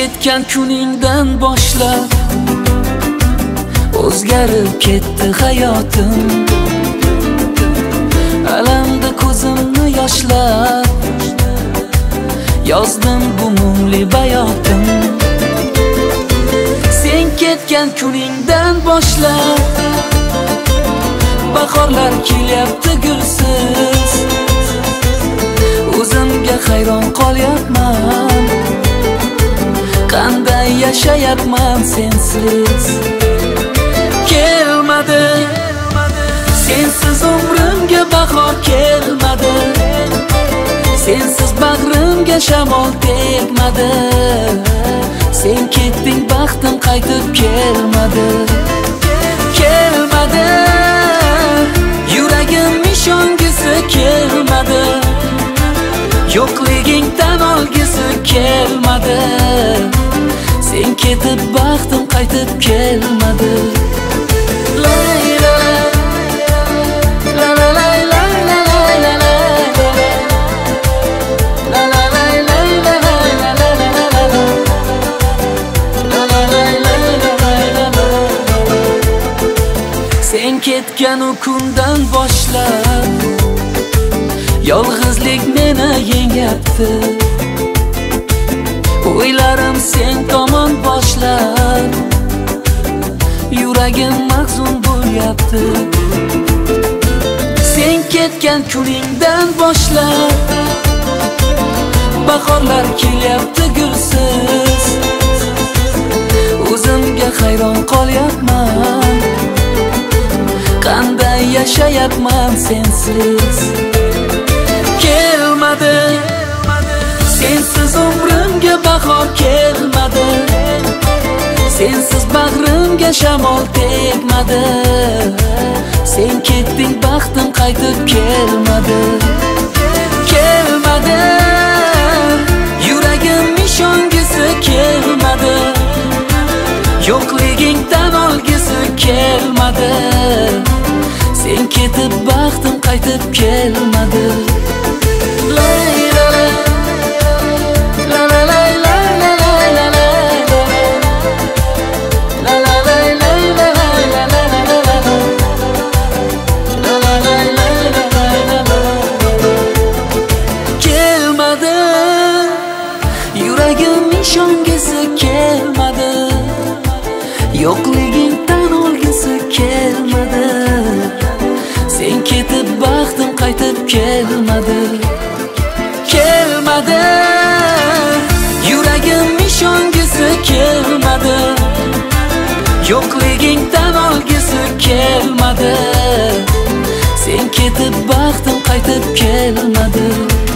ketgan kuningdan boshlab o'zgarib ketdi hayotim. Alamda ko'zimni yoshlab yozdim bu mungli bayotim. Sen ketgan kuningdan boshlab bahorlar kelyapti gulsiz. O'zimga hayron qolyapman, qanday yashayapman sensiz. Kelmadi sensiz umrimga bahor, kelmadi sensiz bag'rimga shamol tegmadi. Sen ketding, baxtim qaytib kelmadi. Kelmadi, yuragim ishongisi kelmadi. Yo'qliging tan olgisi kelmadi. Sen ketib, baxtim qaytib kelmadi. Sen ketgan o kundan boshlab yolg'izlik meni yengyapti. O'ylarim sen tomon boshlab yuragim mahzun bo'lyapti. Sen ketgan kuningdan boshlab bahorlar kelyapti gulsiz. O'zimga hayron qolyapman, qanday yashayapman sensiz. Kelmadi sensiz umrimga bahor, kelmadi sensiz bag'rimga shamol tegmadi. Sen ketding, baxtim qaytib kelmadi. Kelmadi, yuragim ishongisi kelmadi. Yo'qliging tan olgisi kelmadi. Sen ketib, baxtim qaytib kelmadi. Kelmadi, yuragim ishongisi kelmadi. Yo'qliging tan olgisi kelmadi. Sen ketib, baxtim qaytib kelmadi. Kelmadi, yuragim ishongisi kelmadi. Yo'qliging tan olgisi kelmadi. Sen ketib, baxtim qaytib kelmadi.